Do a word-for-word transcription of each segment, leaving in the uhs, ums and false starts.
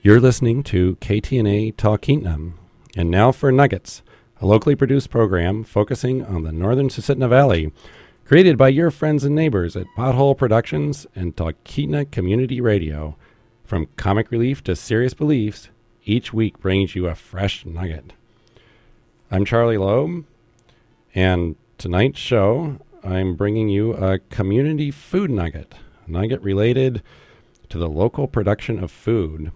You're listening to K T N A Talkeetna. And now for Nuggets, a locally produced program focusing on the northern Susitna Valley, created by your friends and neighbors at Pothole Productions and Talkeetna Community Radio. From comic relief to serious beliefs, each week brings you a fresh nugget. I'm Charlie Loeb, and tonight's show, I'm bringing you a community food nugget, a nugget related to the local production of food.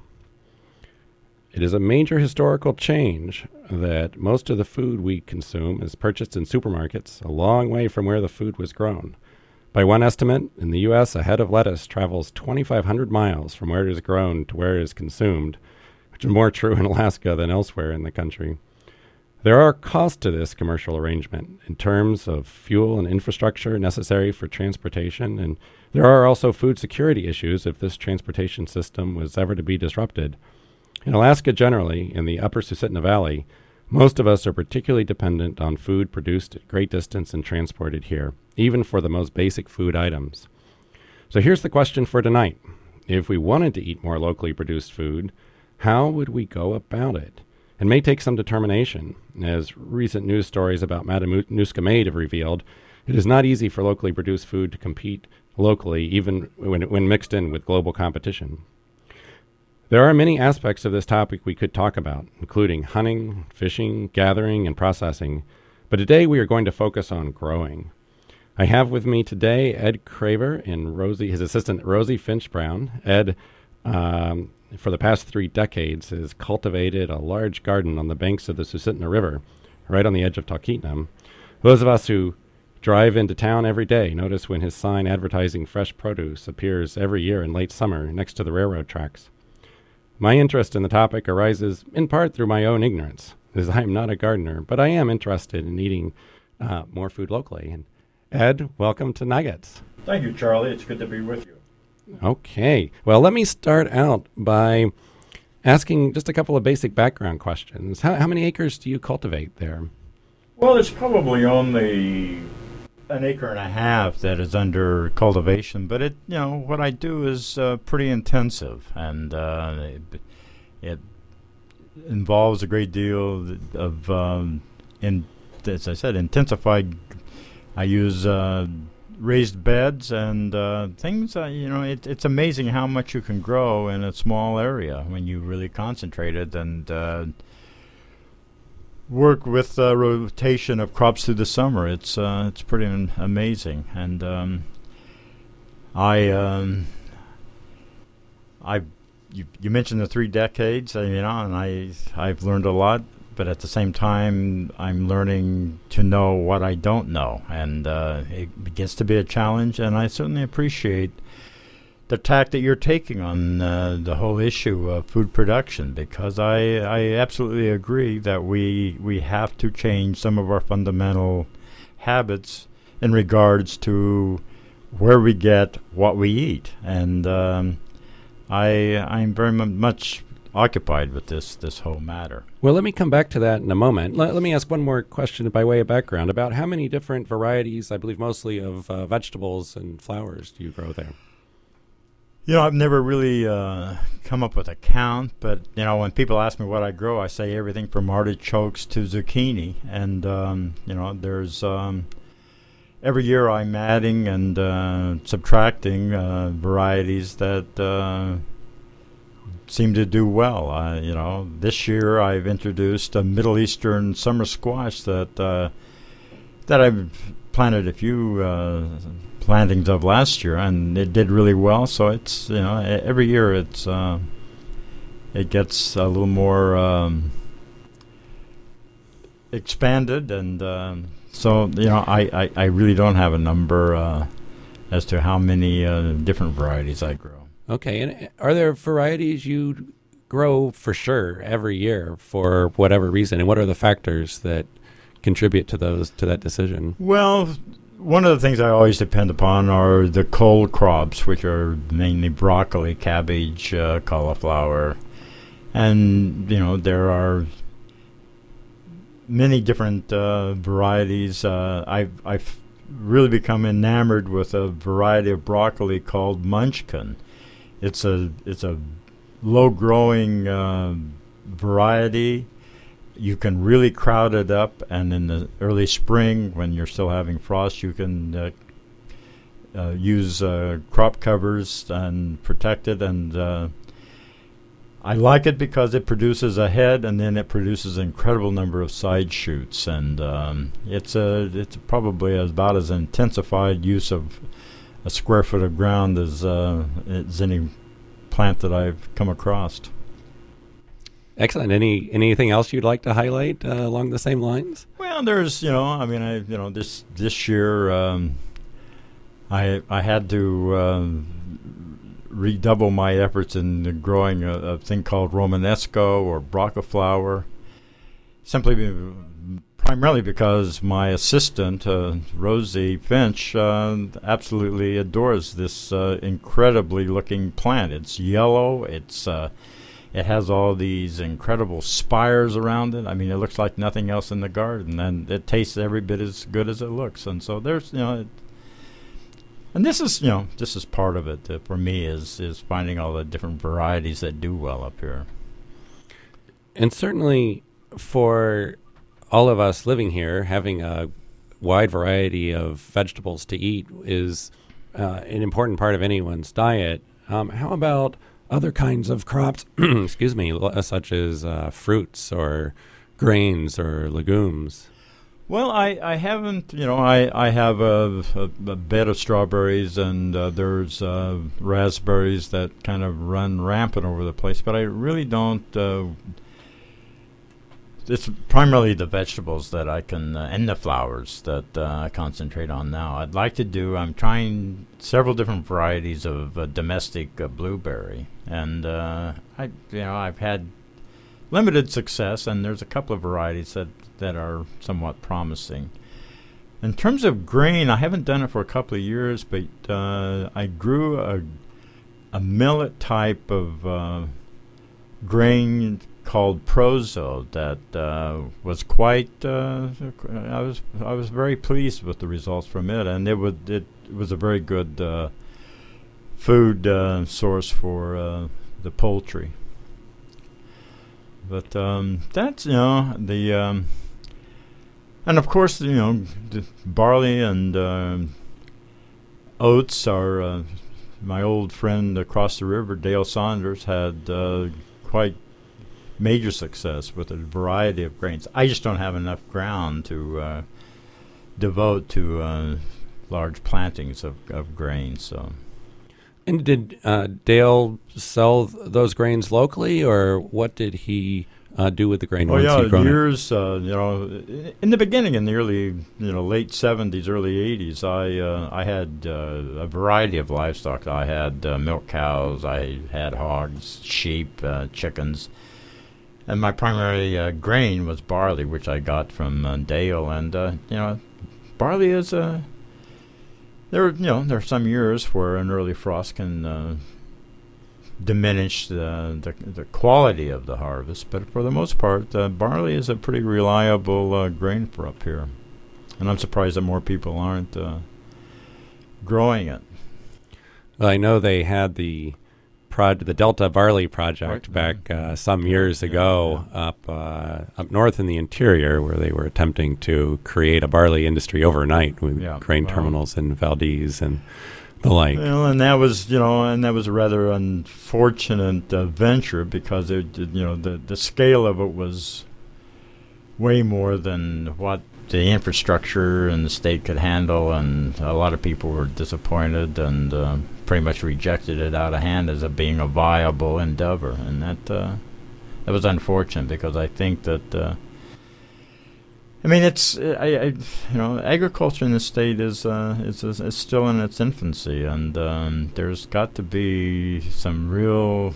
It is a major historical change that most of the food we consume is purchased in supermarkets, a long way from where the food was grown. By one estimate, in the U S, a head of lettuce travels twenty-five hundred miles from where it is grown to where it is consumed, which is more true in Alaska than elsewhere in the country. There are costs to this commercial arrangement in terms of fuel and infrastructure necessary for transportation, and there are also food security issues if this transportation system was ever to be disrupted. In Alaska generally, in the upper Susitna Valley, most of us are particularly dependent on food produced at great distance and transported here, even for the most basic food items. So here's the question for tonight. If we wanted to eat more locally produced food, how would we go about it? It may take some determination. As recent news stories about Matanuska Maid have revealed, it is not easy for locally produced food to compete locally, even when, when mixed in with global competition. There are many aspects of this topic we could talk about, including hunting, fishing, gathering, and processing, but today we are going to focus on growing. I have with me today Ed Craver and Rosie, his assistant Rosie Finch Brown. Ed, um, for the past three decades, has cultivated a large garden on the banks of the Susitna River, right on the edge of Talkeetna. Those of us who drive into town every day notice when his sign advertising fresh produce appears every year in late summer next to the railroad tracks. My interest in the topic arises in part through my own ignorance, as I am not a gardener, but I am interested in eating uh, more food locally. And Ed, welcome to Nuggets. Thank you, Charlie. It's good to be with you. Okay. Well, let me start out by asking just a couple of basic background questions. How, how many acres do you cultivate there? Well, it's probably only an acre and a half that is under cultivation, but it, you know, what I do is uh, pretty intensive, and uh, it, it involves a great deal of, um, in, as I said, intensified. I use uh, raised beds and uh, things. Uh, you know, it, it's amazing how much you can grow in a small area when you really concentrate it and uh, work with uh, rotation of crops through the summer. It's uh, it's pretty am- amazing, and um, I um, I you, you mentioned the three decades, uh, you know, and I I've learned a lot, but at the same time I'm learning to know what I don't know, and uh, it gets to be a challenge, and I certainly appreciate the tack that you're taking on uh, the whole issue of food production, because I, I absolutely agree that we we have to change some of our fundamental habits in regards to where we get what we eat, and um, I I'm very m- much occupied with this this whole matter. Well, let me come back to that in a moment. Let, let me ask one more question by way of background about how many different varieties, I believe mostly of uh, vegetables and flowers, do you grow there? You know, I've never really uh, come up with a count, but, you know, when people ask me what I grow, I say everything from artichokes to zucchini. And, um, you know, there's um, every year I'm adding and uh, subtracting uh, varieties that uh, seem to do well. Uh, you know, this year I've introduced a Middle Eastern summer squash that, uh, that I've planted a few uh plantings of last year, and it did really well. So it's, you know, every year it's uh, it gets a little more um, expanded, and um, so, you know, I, I, I really don't have a number uh, as to how many uh, different varieties I grow. Okay, and are there varieties you grow for sure every year for whatever reason, and what are the factors that contribute to those to that decision? Well, one of the things I always depend upon are the cold crops, which are mainly broccoli, cabbage, uh, cauliflower, and, you know, there are many different uh, varieties. Uh, I've I've really become enamored with a variety of broccoli called Munchkin. It's a it's a low-growing uh, variety. You can really crowd it up, and in the early spring, when you're still having frost, you can uh, uh, use uh, crop covers and protect it. And uh, I like it because it produces a head, and then it produces an incredible number of side shoots. And um, it's a it's probably about as intensified use of a square foot of ground as uh, as any plant that I've come across. Excellent. Any anything else you'd like to highlight uh, along the same lines? Well, there's, you know, I mean, I, you know, this this year, um, I I had to um, redouble my efforts in growing a, a thing called Romanesco or Broccaflower, simply be, primarily because my assistant uh, Rosie Finch uh, absolutely adores this uh, incredibly looking plant. It's yellow. It's uh, It has all these incredible spires around it. I mean, it looks like nothing else in the garden, and it tastes every bit as good as it looks. And so there's, you know, it, and this is, you know, this is part of it uh, for me is is finding all the different varieties that do well up here. And certainly for all of us living here, having a wide variety of vegetables to eat is uh, an important part of anyone's diet. Um, how about other kinds of crops, excuse me, l- such as uh, fruits or grains or legumes? Well, I, I haven't, you know, I, I have a, a, a bed of strawberries, and uh, there's uh, raspberries that kind of run rampant over the place, but I really don't, uh, it's primarily the vegetables that I can, uh, and the flowers that uh, I concentrate on now. I'd like to do, I'm trying several different varieties of uh, domestic uh, blueberry, and uh, I, you know, I've had limited success, and there's a couple of varieties that, that are somewhat promising. In terms of grain, I haven't done it for a couple of years, but uh, I grew a, a millet type of uh, grain called Prozo that uh, was quite. Uh, I was I was very pleased with the results from it, and it would it was a very good uh, food uh, source for uh, the poultry. But um, that's, you know, the um, and of course, you know, the barley and uh, oats are. Uh, my old friend across the river, Dale Saunders, had uh, quite major success with a variety of grains. I just don't have enough ground to uh, devote to uh, large plantings of, of grains. So, and did uh, Dale sell th- those grains locally, or what did he uh, do with the grain oh once yeah, he'd grown years. Uh, you know, in the beginning, in the early, you know, late seventies, early eighties, I uh, I had uh, a variety of livestock. I had uh, milk cows, I had hogs, sheep, uh, chickens. And my primary uh, grain was barley, which I got from uh, Dale. And, uh, you know, barley is, uh, there, you know, there are some years where an early frost can uh, diminish the, the the quality of the harvest. But for the most part, uh, barley is a pretty reliable uh, grain for up here. And I'm surprised that more people aren't uh, growing it. Well, I know they had the Prod, the Delta Barley Project Right. back uh, some years Yeah, ago up uh, up north in the interior, where they were attempting to create a barley industry overnight with Yeah, grain wow. terminals in Valdez and the like. Well, and that was, you know, and that was a rather unfortunate uh, venture because it, did- you know, the the scale of it was way more than what the infrastructure and the state could handle, and a lot of people were disappointed and uh, pretty much rejected it out of hand as a being a viable endeavor, and that uh, that was unfortunate because I think that. Uh, I mean, it's uh, I, I, you know, agriculture in the state is uh, is, is is still in its infancy, and um, there's got to be some real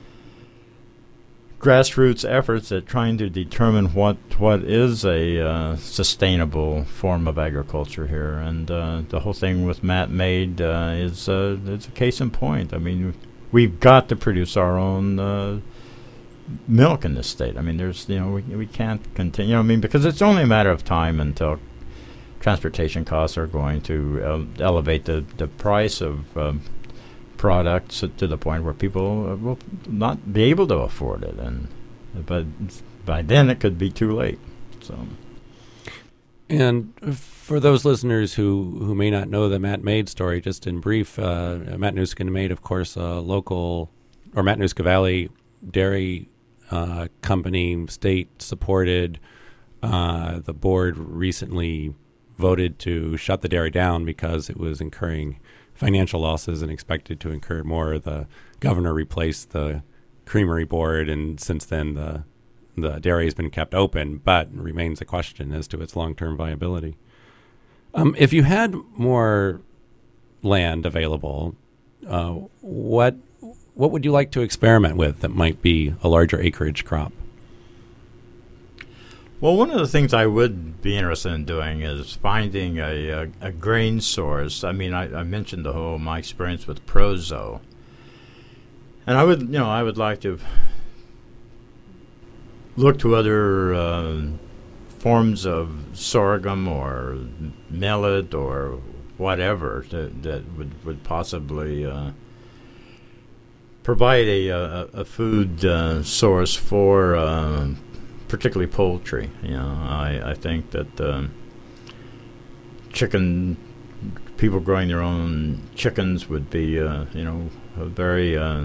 grassroots efforts at trying to determine what what is a uh, sustainable form of agriculture here, and uh, the whole thing with Matt Made uh, is uh, it's a case in point. I mean, we've got to produce our own. Uh, milk in this state. I mean, there's, you know, we we can't continue. You know, I mean, because it's only a matter of time until transportation costs are going to uh, elevate the the price of um, products to the point where people will not be able to afford it, and but by then it could be too late. So, and for those listeners who, who may not know the Matt Maid story, just in brief, uh, Matanuska Maid, of course, a local or Matanuska Valley dairy uh, company, state supported. Uh, the board recently voted to shut the dairy down because it was incurring financial losses and expected to incur more. The governor replaced the creamery board, and since then the the dairy has been kept open, but remains a question as to its long-term viability. Um, if you had more land available, uh, what what would you like to experiment with that might be a larger acreage crop? Well, one of the things I would be interested in doing is finding a, a, a grain source. I mean, I, I mentioned the whole my experience with Prozo, and I would, you know, I would like to look to other uh, forms of sorghum or millet or whatever that, that would would possibly uh, provide a, a, a food uh, source for. Uh, particularly poultry. You know, I, I think that um, chicken, people growing their own chickens would be, uh, you know, a very. Uh,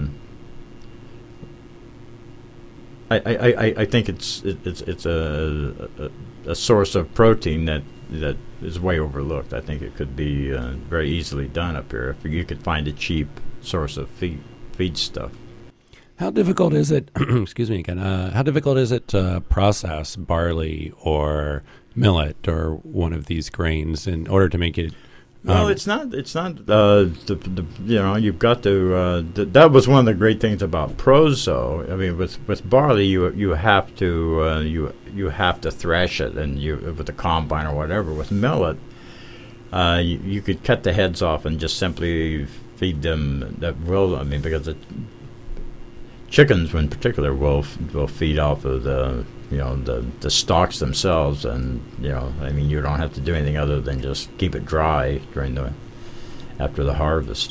I, I, I, I think it's it, it's it's a, a a source of protein that that is way overlooked. I think it could be uh, very easily done up here if you could find a cheap source of feed feed stuff. How difficult is it, excuse me again, uh, how difficult is it to process barley or millet or one of these grains in order to make it? Um, well, it's not, it's not, uh, the, the, you know, you've got to, uh, th- that was one of the great things about Prozo. I mean, with, with barley, you you have to, uh, you you have to thresh it and you, with the combine or whatever. With millet, uh, you, you could cut the heads off and just simply feed them that will, I mean, because it, chickens, in particular, will will feed off of the you know the the stalks themselves, and you know I mean you don't have to do anything other than just keep it dry during the after the harvest.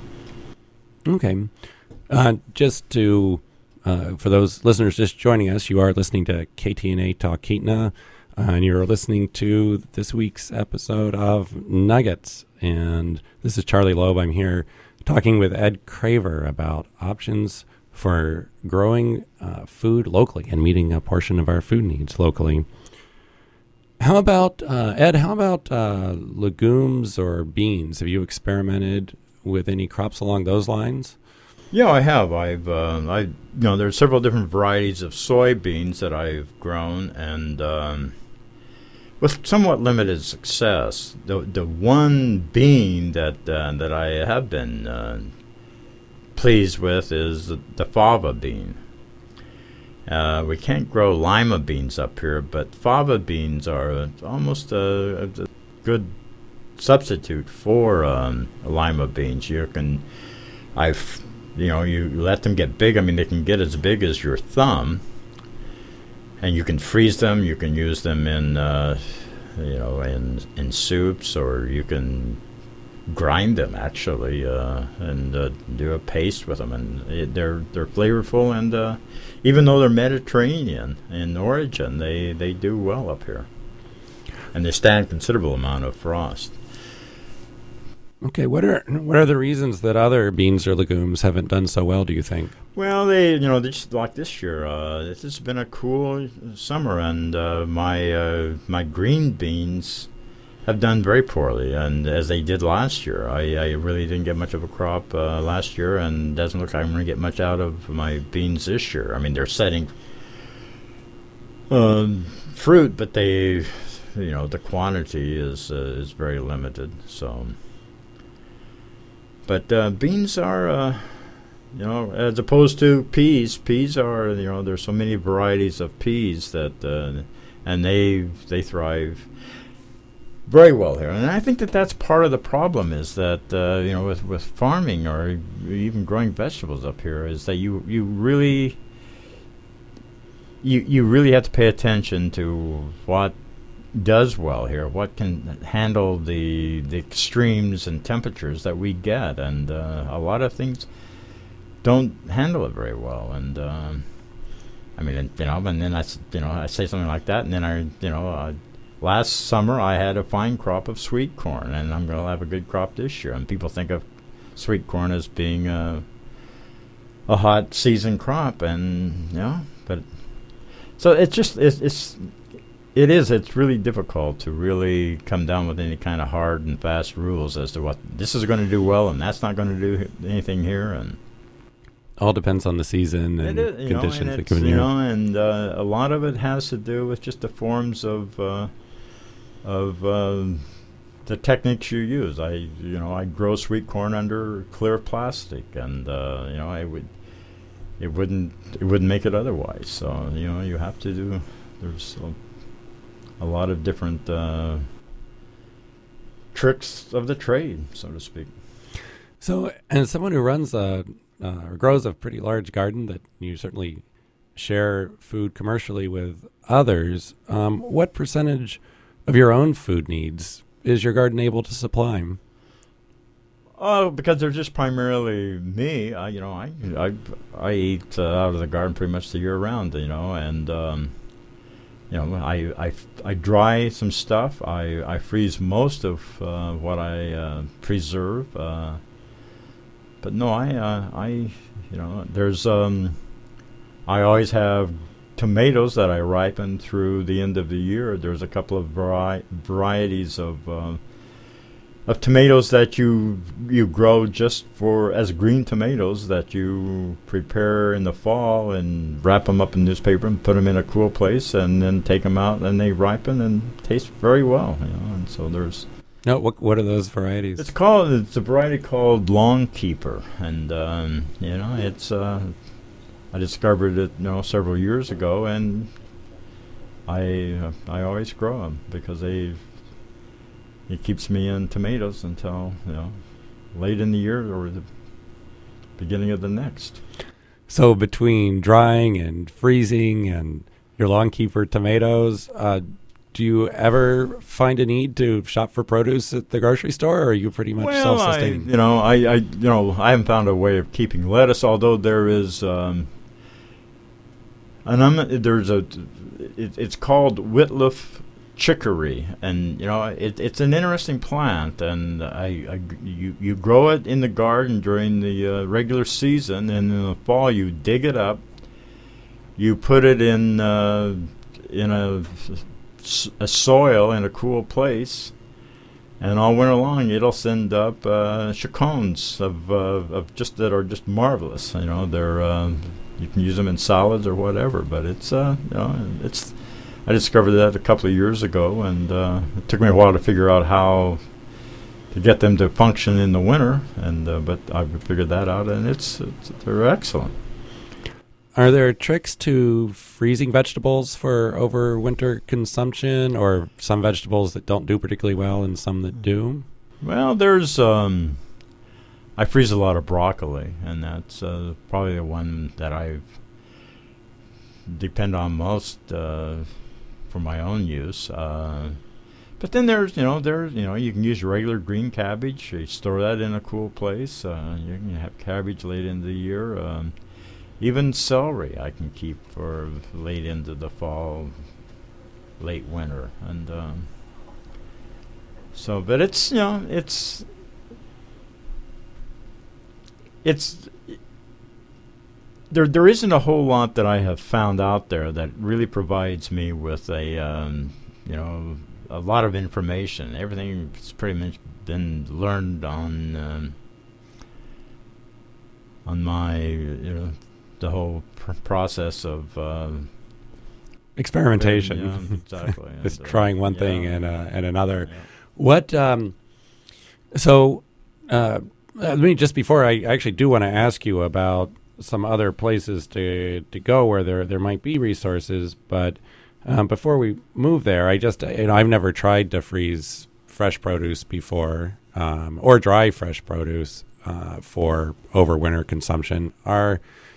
Okay, uh, just to uh, for those listeners just joining us, you are listening to K T N A Talkeetna, uh, and you're listening to this week's episode of Nuggets, and this is Charlie Loeb. I'm here talking with Ed Craver about options for growing uh, food locally and meeting a portion of our food needs locally. How about, uh, Ed, how about uh, legumes or beans? Have you experimented with any crops along those lines? Yeah, I have. I've, uh, I, you know, there's several different varieties of soybeans that I've grown, and um, with somewhat limited success. The the one bean that uh, that I have been uh, pleased with is the, the fava bean. Uh, we can't grow lima beans up here, but fava beans are uh, almost a, a good substitute for um, lima beans. You can, I've, you know, you let them get big. I mean, they can get as big as your thumb, and you can freeze them. You can use them in, uh, you know, in in soups, or you can grind them actually uh, and uh, do a paste with them, and it, they're they're flavorful, and uh, even though they're Mediterranean in origin, they, they do well up here, and they stand considerable amount of frost. Okay, what are what are the reasons that other beans or legumes haven't done so well, do you think? Well, they you know just like this year, uh, this has been a cool summer, and uh, my uh, my green beans have done very poorly, and as they did last year. I, I really didn't get much of a crop uh, last year, and doesn't look like I'm going to get much out of my beans this year. I mean, they're setting um, fruit, but they, you know, the quantity is uh, is very limited. So, but uh, beans are, uh, you know, as opposed to peas. Peas are, you know, there's so many varieties of peas that, uh, and they they thrive very well here, and I think that that's part of the problem. Is that uh, you know, with, with farming or even growing vegetables up here, is that you you really you you really have to pay attention to what does well here, what can handle the the extremes and temperatures that we get, and uh, a lot of things don't handle it very well. And um, I mean, you know, and then I, you know, I say something like that, and then I, you know, uh, last summer I had a fine crop of sweet corn, and I'm going to have a good crop this year. And people think of sweet corn as being a, a hot season crop, and you know, but so it's just it's, it's it is it's really difficult to really come down with any kind of hard and fast rules as to what this is going to do well and that's not going to do anything here. And all depends on the season and is, conditions know, and that come in you here. know, and uh, a lot of it has to do with just the forms of uh, of uh, the techniques you use. I you know I grow sweet corn under clear plastic, and uh, you know I would it wouldn't it wouldn't make it otherwise. So you know you have to do. There's a, a lot of different uh, tricks of the trade, so to speak. So, as someone who runs a uh, or grows a pretty large garden that you certainly share food commercially with others, um, what percentage of your own food needs is your garden able to supply? Oh, because they're just primarily me. I, you know, I I I eat uh, out of the garden pretty much the year round. You know, and um, you know, I, I, I dry some stuff. I I freeze most of uh, what I uh, preserve. Uh, but no, I uh, I you know, there's um, I always have tomatoes that I ripen through the end of the year. There's a couple of vari- varieties of uh, of tomatoes that you you grow just for as green tomatoes that you prepare in the fall and wrap them up in newspaper and put them in a cool place and then take them out and they ripen and taste very well. You know, and so there's. No, what what are those varieties? It's called it's a variety called Long Keeper, and um, you know it's. Uh, I discovered it, you know, several years ago, and I uh, I always grow them because they it keeps me in tomatoes until you know late in the year or the beginning of the next. So between drying and freezing and your Long Keeper tomatoes, uh, do you ever find a need to shop for produce at the grocery store, or are you pretty much well, self-sustaining? I, you know, I, I you know I haven't found a way of keeping lettuce, although there is. Um, And I'm, there's a, it, it's called Witliffe chicory, and you know it, it's an interesting plant, and I, I you you grow it in the garden during the uh, regular season, and in the fall you dig it up, you put it in uh, in a, a soil in a cool place, and all winter long it'll send up uh, chacones of uh, of just that are just marvelous. You know they're. Uh, You can use them in salads or whatever, but it's uh, you know, it's. I discovered that a couple of years ago, and uh, it took me a while to figure out how to get them to function in the winter, and uh, but I figured that out, and it's, it's they're excellent. Are there tricks to freezing vegetables for overwinter consumption, or some vegetables that don't do particularly well and some that do? Well, there's. Um, I freeze a lot of broccoli, and that's uh, probably the one that I depend on most uh, for my own use. Uh, but then there's, you know, there's, you know, you can use regular green cabbage. You store that in a cool place. Uh, you can have cabbage late in the year. Um, even celery I can keep for late into the fall, late winter, and um, so. But it's, you know, it's. It's there. There isn't a whole lot that I have found out there that really provides me with a, um, you know, a lot of information. Everything's pretty much been learned on um, on my, you know, the whole pr- process of uh, experimentation. Yeah, exactly. It's and, uh, trying one yeah, thing and uh, and another. Yeah. What? Um, so. Uh, I mean, just before I actually do want to ask you about some other places to to go where there there might be resources, but um, before we move there, I just you know I've never tried to freeze fresh produce before um, or dry fresh produce uh, for overwinter consumption. Are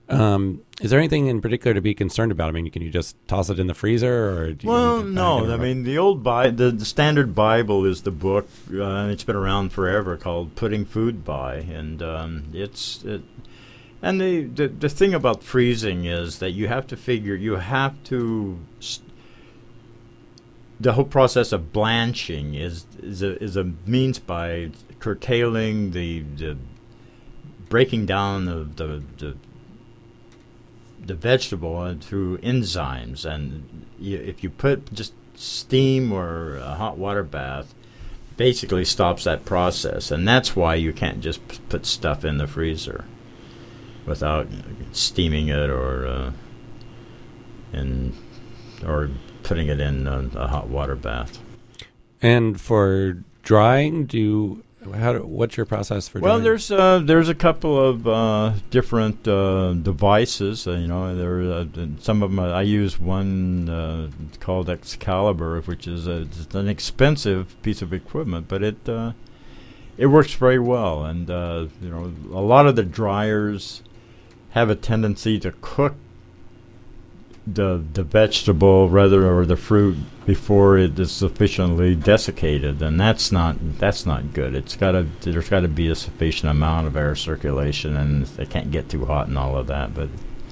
Um, is there anything in particular to be concerned about? I mean, can you just toss it in the freezer, or do you well, need to no. bag it I mean, the old Bi- the, the standard Bible is the book, uh, and it's been around forever, called "Putting Food By," and um, it's it. And the, the the thing about freezing is that you have to figure you have to. St- the whole process of blanching is is a is a means by curtailing the the breaking down of the the the vegetable through enzymes, and you, if you put just steam or a hot water bath, basically stops that process, and that's why you can't just p- put stuff in the freezer without steaming it or uh, in or putting it in a, a hot water bath. And for drying, do you, how do, what's your process for Well, drying? there's uh, there's a couple of uh, different uh, devices. Uh, you know, there uh, some of them. Uh, I use one uh, called Excalibur, which is a, it's an expensive piece of equipment, but it uh, it works very well. And uh, you know, a lot of the dryers have a tendency to cook the the vegetable rather or the fruit before it is sufficiently desiccated, and that's not that's not good. It's got to there's got to be a sufficient amount of air circulation, and they can't get too hot and all of that. But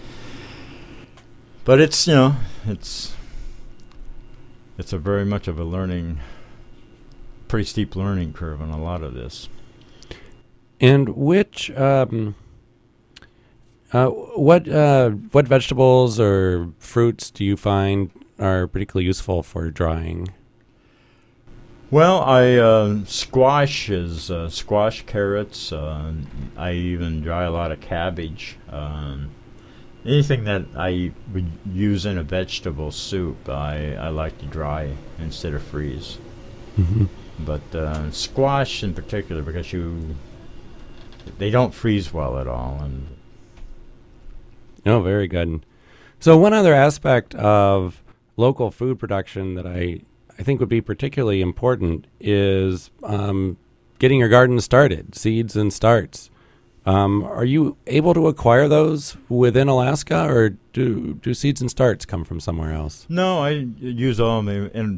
but it's you know it's it's a very much of a learning, pretty steep learning curve on a lot of this. And which um, uh, what uh, what vegetables or fruits do you find are particularly useful for drying? Well, I uh, squash is uh, squash, carrots. Uh, I even dry a lot of cabbage. Um, anything that I would use in a vegetable soup, I, I like to dry instead of freeze. Mm-hmm. But uh, squash in particular, because you they don't freeze well at all. And Oh, very good. So one other aspect of local food production that I, I think would be particularly important is um, getting your garden started, seeds and starts. Um, are you able to acquire those within Alaska, or do do seeds and starts come from somewhere else? no, I use all of them. And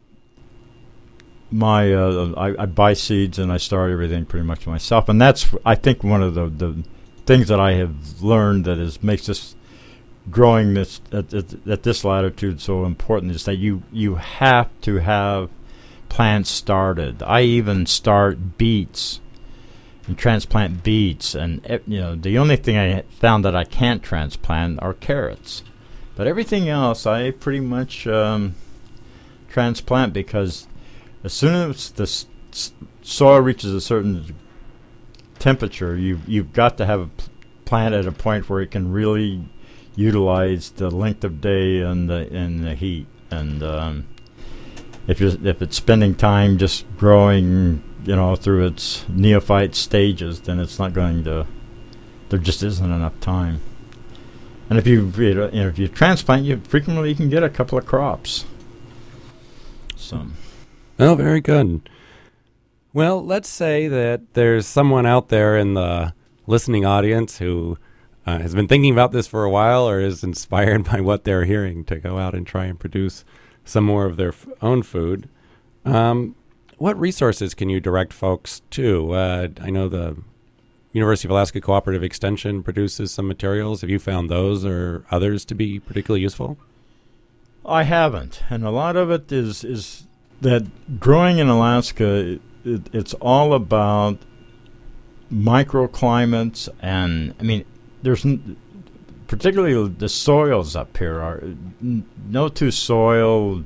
my uh, I, I buy seeds and I start everything pretty much myself. And that's I think one of the, the things that I have learned that is makes this growing this at, at, at this latitude so important is that you you have to have plants started. I even start beets and transplant beets, and uh, you know the only thing I found that I can't transplant are carrots, but everything else I pretty much um, transplant, because as soon as the s- s- soil reaches a certain temperature, you you've got to have a p- plant at a point where it can really utilize the length of day and the and the heat. And um, if you if it's spending time just growing, you know, through its neophyte stages, then it's not going to. There just isn't enough time. And if you you know, if you transplant, you frequently you can get a couple of crops. So. Oh, very good. Well, let's say that there's someone out there in the listening audience who uh, has been thinking about this for a while, or is inspired by what they're hearing to go out and try and produce some more of their f- own food. Um, what resources can you direct folks to? Uh, I know the University of Alaska Cooperative Extension produces some materials. Have you found those or others to be particularly useful? I haven't, and a lot of it is is that growing in Alaska, it, it's all about microclimates, and I mean, there's n- particularly the soils up here are n- no two soil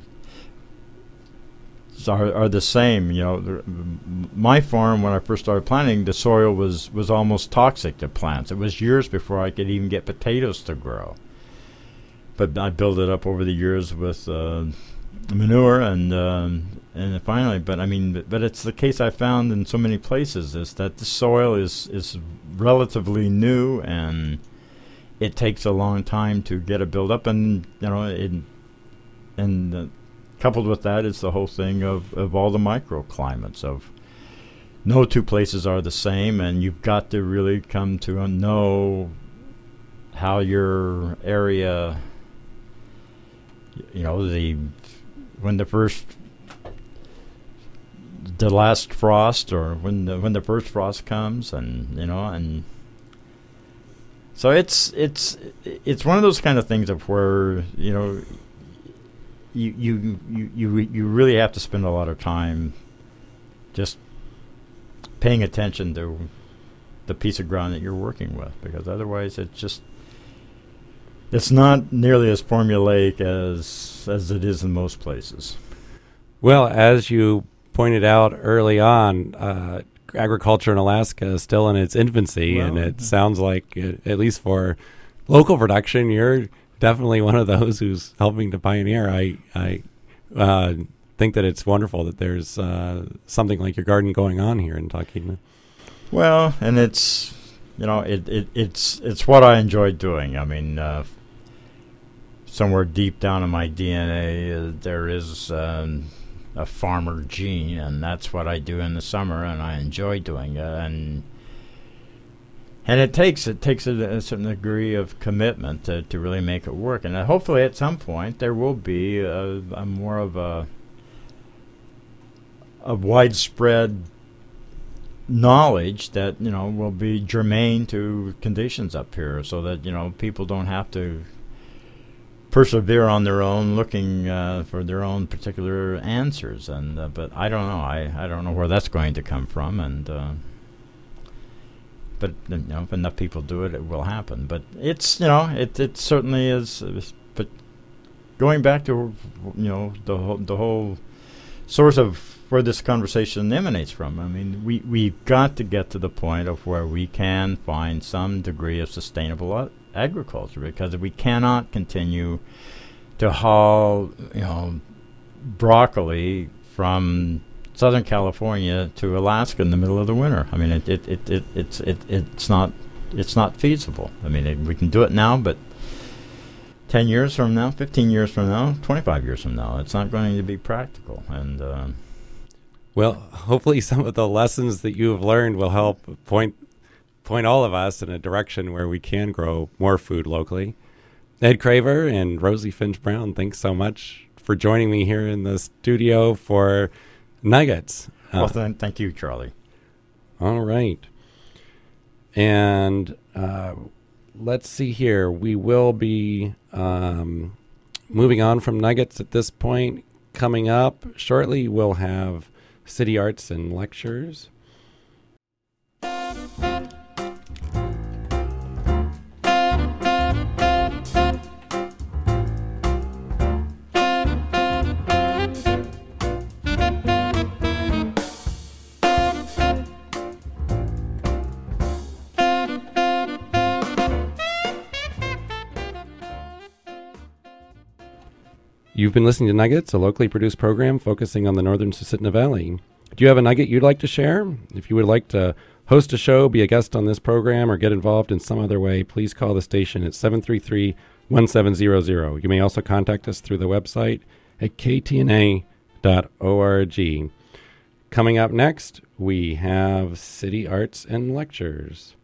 are are the same. You know, there, my farm when I first started planting, the soil was was almost toxic to plants. It was years before I could even get potatoes to grow. But I built it up over the years with uh, manure and um, and finally. But I mean, but, but it's the case I found in so many places is that the soil is is relatively new, and it takes a long time to get it built up. And you know, it, and uh, coupled with that is the whole thing of, of all the microclimates of no two places are the same, and you've got to really come to know how your area, you know, the when the first, the last frost, or when the when the first frost comes, and you know, and so it's it's it's one of those kind of things of where, you know, you you you you you really have to spend a lot of time just paying attention to the piece of ground that you're working with, because otherwise it's just it's not nearly as formulaic as as it is in most places. Well, as you pointed out early on, uh, agriculture in Alaska is still in its infancy, well, and it sounds like, it, at least for local production, you're definitely one of those who's helping to pioneer. I I uh, think that it's wonderful that there's uh, something like your garden going on here in Talkeetna. Well, and it's, you know, it, it it's it's what I enjoy doing. I mean, uh, somewhere deep down in my D N A, uh, there is um, a farmer gene, and that's what I do in the summer, and I enjoy doing it. And and it takes it takes a, a certain degree of commitment to, to really make it work. And uh, hopefully, at some point, there will be a, a more of a a widespread knowledge that, you know, will be germane to conditions up here, so that, you know, people don't have to persevere on their own looking uh, for their own particular answers. And uh, but I don't know I, I don't know where that's going to come from, and uh, but, you know, if enough people do it, it will happen. But it's, you know, it it certainly is. But going back to, you know, the whole, the whole source of where this conversation emanates from, I mean, we, we've got to get to the point of where we can find some degree of sustainable uh, agriculture, because we cannot continue to haul, you know, broccoli from Southern California to Alaska in the middle of the winter. I mean, it, it, it, it it's it, it's not it's not feasible. I mean, it, we can do it now, but ten years from now, fifteen years from now, twenty-five years from now, it's not going to be practical. And uh, well, hopefully some of the lessons that you have learned will help point point all of us in a direction where we can grow more food locally. Ed Craver and Rosie Finch Brown, thanks so much for joining me here in the studio for Nuggets. Uh, well, th- thank you, Charlie. All right. And uh, let's see here. We will be um, moving on from Nuggets at this point. Coming up shortly, we'll have City Arts and Lectures. You've been listening to Nuggets, a locally produced program focusing on the northern Susitna Valley. Do you have a nugget you'd like to share? If you would like to host a show, be a guest on this program, or get involved in some other way, please call the station at seven three three, one seven zero zero. You may also contact us through the website at k t n a dot org. Coming up next, we have City Arts and Lectures.